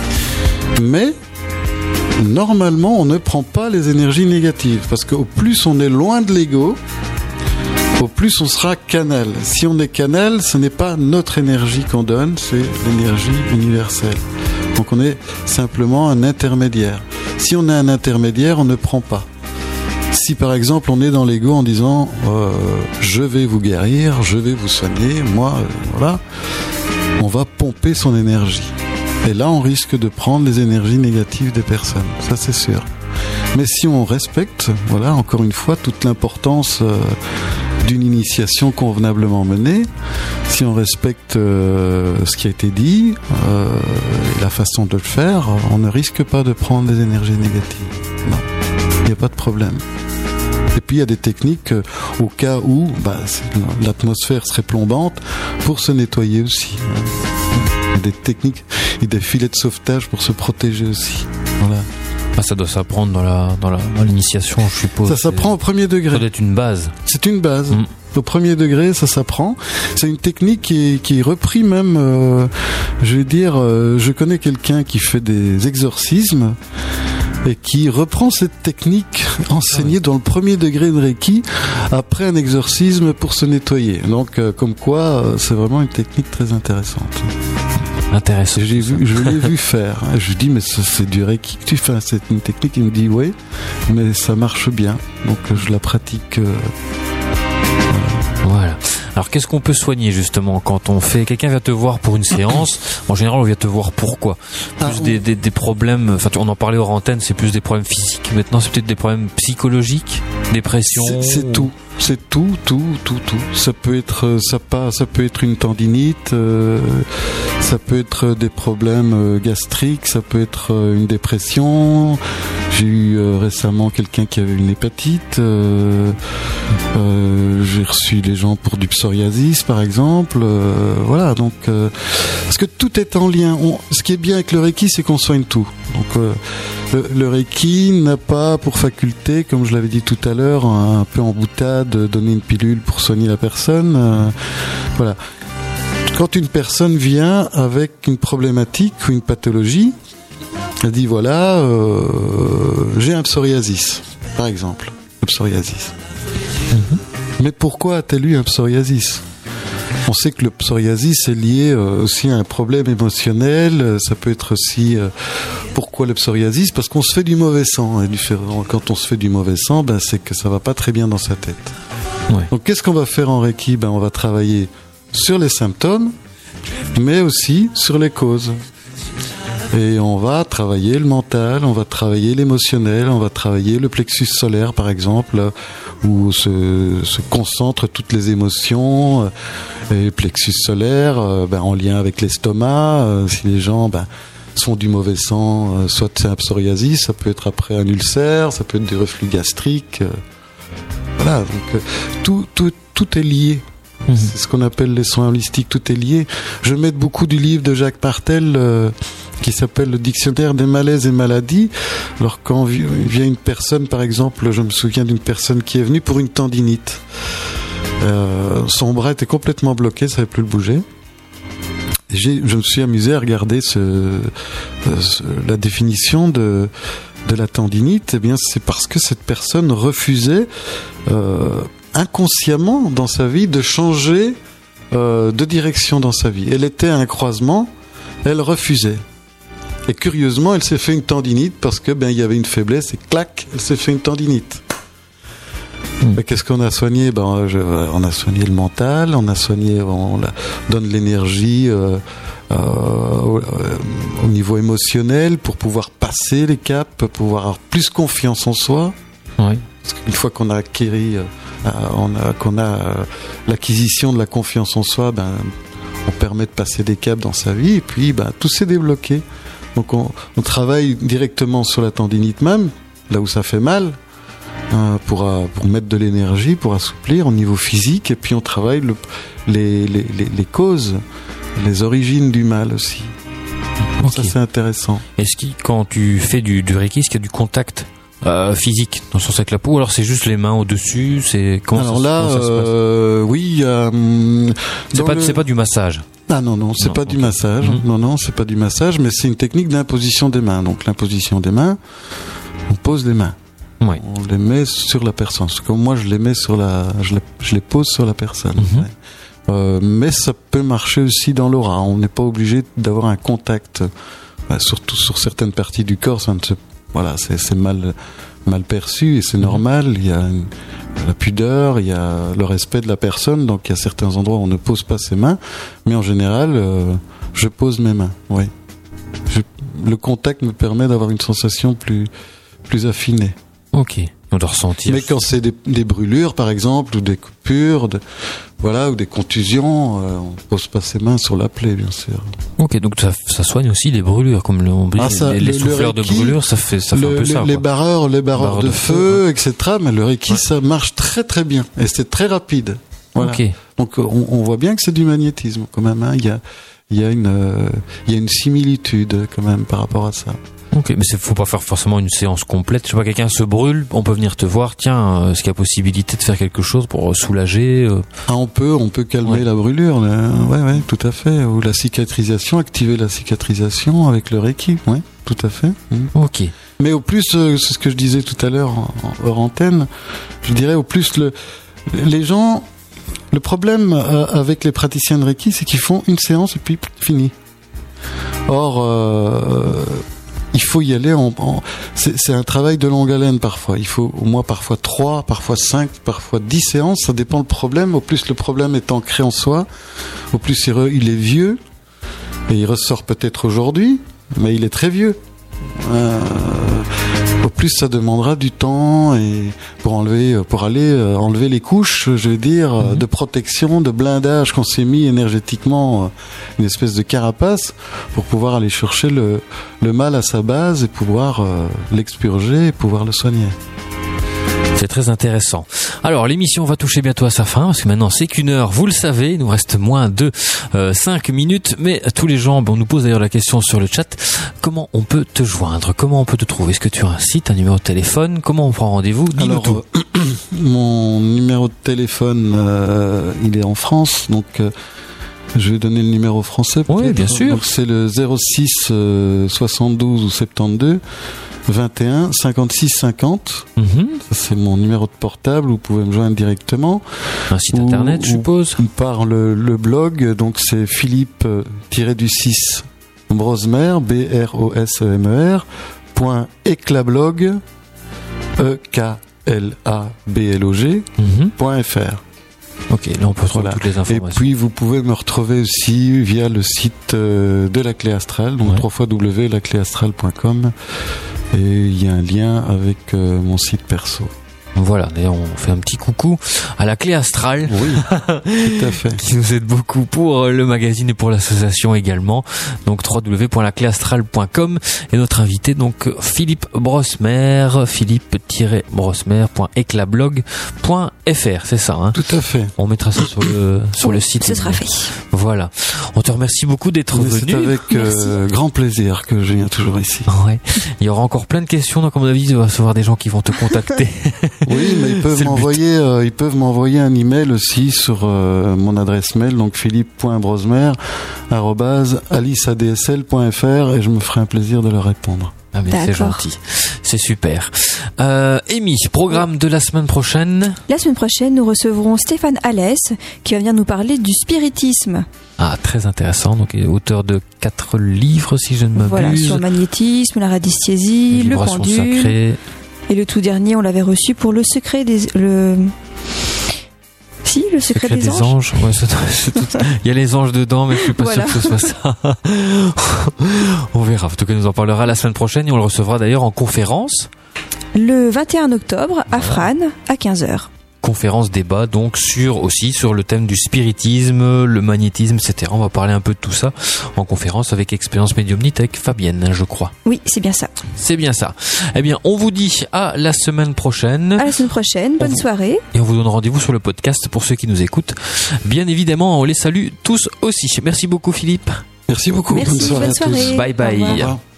Mais normalement, on ne prend pas les énergies négatives, parce qu'au plus on est loin de l'ego, au plus on sera canal. Si on est canal, ce n'est pas notre énergie qu'on donne, c'est l'énergie universelle. Donc on est simplement un intermédiaire. Si on est un intermédiaire, on ne prend pas. Si par exemple on est dans l'ego en disant euh, je vais vous guérir, je vais vous soigner, moi, euh, voilà, on va pomper son énergie. Et là on risque de prendre les énergies négatives des personnes, ça c'est sûr. Mais si on respecte, voilà, encore une fois, toute l'importance euh, d'une initiation convenablement menée, si on respecte euh, ce qui a été dit, euh, la façon de le faire, on ne risque pas de prendre des énergies négatives. Non, il n'y a pas de problème. Et puis il y a des techniques euh, au cas où bah, l'atmosphère serait plombante pour se nettoyer aussi. Hein. Il y a des techniques et des filets de sauvetage pour se protéger aussi. Voilà. Ah, ça doit s'apprendre dans la dans la dans l'initiation, je suppose. Ça s'apprend au premier degré. Ça doit être une base. C'est une base. Mmh. Au premier degré, ça s'apprend. C'est une technique qui est, qui est repris même. Euh, je vais dire, euh, je connais quelqu'un qui fait des exorcismes et qui reprend cette technique enseignée dans le premier degré de Reiki après un exorcisme pour se nettoyer. Donc, euh, comme quoi, euh, c'est vraiment une technique très intéressante. Intéressant. J'ai vu, je l'ai vu faire. Je lui dis, mais ça, c'est du Reiki que tu fais. C'est une technique. Il me dit, oui, mais ça marche bien. Donc, je la pratique. Euh, Voilà. Alors, qu'est-ce qu'on peut soigner justement quand on fait... Quelqu'un vient te voir pour une séance. En général, on vient te voir pourquoi ? Plus ah, des, des, des problèmes... Enfin, on en parlait hors antenne, c'est plus des problèmes physiques. Maintenant, c'est peut-être des problèmes psychologiques, dépression... C'est, c'est tout. C'est tout, tout, tout, tout. Ça peut être, ça pas, ça peut être une tendinite, euh, ça peut être des problèmes gastriques, ça peut être une dépression. J'ai eu euh, récemment quelqu'un qui avait une hépatite. Euh, euh, j'ai reçu les gens pour du psoriasis, par exemple. Euh, voilà, donc euh, parce que tout est en lien. On, ce qui est bien avec le Reiki, c'est qu'on soigne tout. Donc euh, le, le Reiki n'a pas pour faculté, comme je l'avais dit tout à l'heure, un, un peu en boutade, de donner une pilule pour soigner la personne. Euh, voilà. Quand une personne vient avec une problématique ou une pathologie, elle dit voilà, euh, j'ai un psoriasis, par exemple, le psoriasis. Mm-hmm. Mais pourquoi a-t-elle eu un psoriasis ? On sait que le psoriasis est lié euh, aussi à un problème émotionnel. Ça peut être aussi euh, pourquoi le psoriasis ? Parce qu'on se fait du mauvais sang. Et du fait, quand on se fait du mauvais sang, ben, c'est que ça va pas très bien dans sa tête. Ouais. Donc qu'est-ce qu'on va faire en Reiki ? Ben, on va travailler sur les symptômes, mais aussi sur les causes. Et on va travailler le mental, on va travailler l'émotionnel, on va travailler le plexus solaire, par exemple, où se, se concentrent toutes les émotions. Et le plexus solaire, ben, en lien avec l'estomac, si les gens ben, sont du mauvais sang, soit c'est un psoriasis, ça peut être après un ulcère, ça peut être du reflux gastrique. voilà, donc euh, tout, tout, tout est lié. Mmh. C'est ce qu'on appelle les soins holistiques, tout est lié. Je m'aide beaucoup du livre de Jacques Martel euh, qui s'appelle le Dictionnaire des malaises et maladies. Alors quand vient une personne, par exemple, je me souviens d'une personne qui est venue pour une tendinite. Euh, son bras était complètement bloqué, ça ne savait plus le bouger. Et j'ai, je me suis amusé à regarder ce, euh, ce, la définition de, de la tendinite. Eh bien, c'est parce que cette personne refusait euh, inconsciemment dans sa vie de changer euh, de direction dans sa vie. Elle était à un croisement, elle refusait. Et curieusement, elle s'est fait une tendinite parce que ben il y avait une faiblesse et clac, elle s'est fait une tendinite. Mmh. Qu'est-ce qu'on a soigné? Ben, je, on a soigné le mental, on a soigné, on la, donne l'énergie euh, euh, au, au niveau émotionnel pour pouvoir passer les caps, pour pouvoir avoir plus confiance en soi. Oui. Parce qu'une fois qu'on a acquéri, euh, on a, qu'on a euh, l'acquisition de la confiance en soi, ben, on permet de passer des caps dans sa vie et puis ben, tout s'est débloqué. Donc on, on travaille directement sur la tendinite même, là où ça fait mal, euh, pour, euh, pour mettre de l'énergie, pour assouplir au niveau physique, et puis on travaille le, les, les, les, les causes, les origines du mal aussi. Okay. Ça c'est intéressant. Est-ce que quand tu fais du, du Reiki, est-ce qu'il y a du contact euh, physique dans le sens avec la peau, ou alors c'est juste les mains au-dessus? C'est, comment alors ça, là, comment ça se passe euh, oui, euh, c'est pas, le... c'est pas du massage. Ah non, non, c'est non, pas okay. du massage. Mmh. Non, non, c'est pas du massage, mais c'est une technique d'imposition des mains. Donc l'imposition des mains, on pose les mains. Oui. On les met sur la personne. Comme moi, je les mets sur la, je les, je les pose sur la personne. Mmh. Ouais. Euh, mais ça peut marcher aussi dans l'aura. On n'est pas obligé d'avoir un contact, bah, surtout sur certaines parties du corps. Ça ne se, voilà, c'est, c'est mal, mal perçu et c'est mmh. normal. Il y a une, la pudeur, il y a le respect de la personne, donc il y a certains endroits où on ne pose pas ses mains, mais en général, euh, je pose mes mains. Oui. Je, le contact me permet d'avoir une sensation plus, plus affinée. Ok. On doit ressentir. Mais quand c'est des, des brûlures, par exemple, ou des coupures, de, voilà, ou des contusions, euh, on pose pas ses mains sur la plaie, bien sûr. Ok, donc ça, ça soigne aussi les brûlures, comme le, on dit, ah, ça, les, les le, souffleurs le Reiki, de brûlures, ça fait, ça fait le, un peu le, ça. Les quoi. barreurs, les barreurs, barreurs de, de feu, feu ouais. et cetera. Mais le Reiki, ouais. ça marche très très bien et c'est très rapide. Voilà. Ok. Donc on, on voit bien que c'est du magnétisme quand même. Hein. Il y a, il y a une, euh, il y a une similitude quand même par rapport à ça. Ok, mais il faut pas faire forcément une séance complète. Je sais pas, quelqu'un se brûle, on peut venir te voir. Tiens, euh, est-ce qu'il y a possibilité de faire quelque chose pour soulager euh... Ah, on peut, on peut calmer ouais. la brûlure. Là. Ouais, ouais, tout à fait. Ou la cicatrisation, activer la cicatrisation avec le Reiki. Ouais, tout à fait. Mmh. Ok. Mais au plus, euh, c'est ce que je disais tout à l'heure en, en hors antenne. Je dirais au plus le, les gens. Le problème euh, avec les praticiens de Reiki, c'est qu'ils font une séance et puis fini. Or. Euh, Il faut y aller en, en c'est, c'est un travail de longue haleine parfois. Il faut au moins parfois trois, parfois cinq, parfois dix séances. Ça dépend le problème. Au plus le problème est ancré en soi, au plus il, re, il est vieux et il ressort peut-être aujourd'hui, mais il est très vieux. Euh, au plus ça demandera du temps et pour enlever, pour aller euh, enlever les couches, je veux dire, mmh. de protection, de blindage qu'on s'est mis énergétiquement, euh, une espèce de carapace pour pouvoir aller chercher le, le mal à sa base et pouvoir euh, l'expurger et pouvoir le soigner. C'est très intéressant. Alors, l'émission va toucher bientôt à sa fin, parce que maintenant c'est qu'une heure, vous le savez, il nous reste moins de euh, cinq minutes, mais tous les gens, on nous pose d'ailleurs la question sur le chat, comment on peut te joindre? Comment on peut te trouver? Est-ce que tu as un site, un numéro de téléphone? Comment on prend rendez-vous? Dis-nous Alors, tout. Euh, mon numéro de téléphone, euh, il est en France, donc euh, je vais donner le numéro français. Peut-être. Oui, bien sûr. Donc, c'est le zéro six euh, soixante-douze ou soixante-douze vingt et un cinquante-six cinquante. Mm-hmm. Ça, c'est mon numéro de portable. Vous pouvez me joindre directement. Un site ou, internet, je suppose. Par le, le blog. Donc c'est Philippe du six Brosmer, B R O S E M E R point éclablog E K L A B L O G mm-hmm. point F R. Ok, là on peut trouver voilà. toutes les informations. Et puis vous pouvez me retrouver aussi via le site euh, de la Clé Astrale, donc ouais. w w w point la clé astrale point com, et il y a un lien avec euh, mon site perso. Voilà, d'ailleurs on fait un petit coucou à la Clé Astrale. Oui, tout à fait. Qui nous aide beaucoup pour le magazine et pour l'association également. Donc w w w point la clé astrale point com et notre invité donc Philippe Brosmer, philippe-brosmer point eclablog point f r, c'est ça hein. Tout à fait. On mettra ça sur le sur le site. Ce sera fait. Voilà. On te remercie beaucoup d'être Mais venu. C'est avec euh, grand plaisir que je viens toujours ici. Ouais. Il y aura encore plein de questions, donc à mon avis, il va y avoir des gens qui vont te contacter. Oui, mais ils peuvent m'envoyer, euh, ils peuvent m'envoyer un email aussi sur euh, mon adresse mail, donc philippe point brosmer arobase alice a d s l point f r et je me ferai un plaisir de leur répondre. Ah mais c'est gentil, c'est super. Euh, Amy, programme de la semaine prochaine. La semaine prochaine, nous recevrons Stéphane Alès qui va venir nous parler du spiritisme. Ah, très intéressant. Donc, il est auteur de quatre livres, si je ne m'abuse. Voilà, sur le magnétisme, la radiesthésie, le pendule. Sacrée. Et le tout dernier, on l'avait reçu pour le secret des... Le... Si, le secret, secret des, des anges. anges. Ouais, c'est, c'est tout... Il y a les anges dedans, mais je suis pas voilà. sûr que ce soit ça. On verra. En tout cas, il nous en parlera la semaine prochaine et on le recevra d'ailleurs en conférence. Le vingt et un octobre, à Frane, à quinze heures. Conférence débat donc sur aussi sur le thème du spiritisme, le magnétisme, et cetera. On va parler un peu de tout ça en conférence avec Expérience Médiumnite avec Fabienne, je crois. Oui, c'est bien ça. C'est bien ça. Eh bien, on vous dit à la semaine prochaine. À la semaine prochaine. Bonne vous... soirée. Et on vous donne rendez-vous sur le podcast pour ceux qui nous écoutent. Bien évidemment, on les salue tous aussi. Merci beaucoup, Philippe. Merci beaucoup. Merci, bonne soirée, bonne soirée. Bye bye. Au revoir. Au revoir.